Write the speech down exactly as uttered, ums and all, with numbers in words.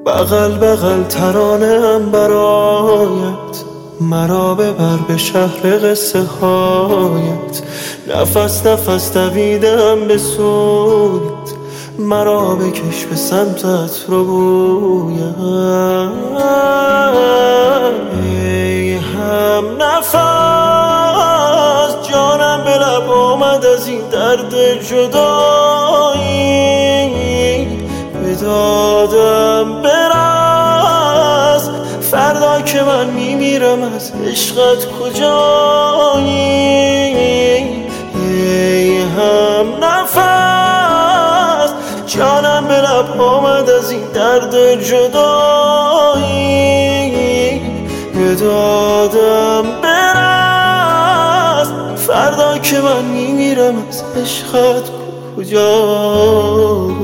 بغل بغل ترانه‌ام برایت، مرا ببر به شهر قصه هایت. نفس نفس دویدم به سویت، مرا بکش به سمتت رو بویت. ای هم نفس جانم به لب آمد از این درد جدایی. بدادم برس فردا که من میمیرم از عشقت کجایی. ای هم نفس جانم به لب آمد از این درد جدایی. بدادم برس فردا که من میمیرم از عشقت کجایی.